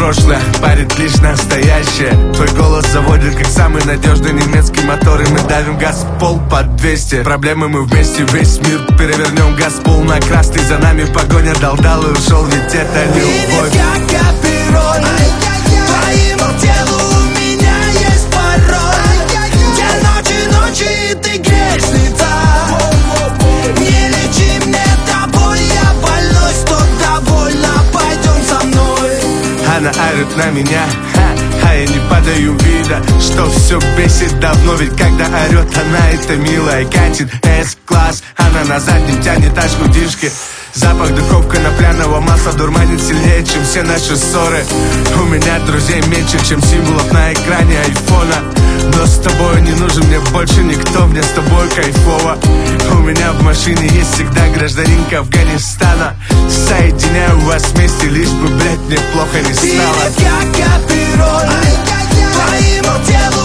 прошлое парит лишь настоящее. Твой голос заводит, как самый надежный немецкий мотор. И мы давим газ в пол под 200. Проблемы мы вместе, весь мир перевернем. Газ пол на красный, за нами погоня. Дал и ушел, ведь это любовь. Ты ведь как Апероль, твоему телу у меня есть пароль. Где ночи, ты грешница. Не лечи мне до боль, я больной, что довольна, пойдем со мной. Она орет на меня, а я не подаю вида, что все бесит давно. Ведь когда орет она, это милая. Катит С-класс, она на заднем тянет аж лудишки. Запах духов конопляного масла дурманит сильнее, чем все наши ссоры. У меня друзей меньше, чем символов на экране айфона. Но с тобой не нужен мне больше никто, мне с тобой кайфово. У меня в машине есть всегда гражданинка Афганистана. Соединяю вас вместе, лишь бы, блядь, мне плохо не стало. Ты ведь как Апероль, твоему телу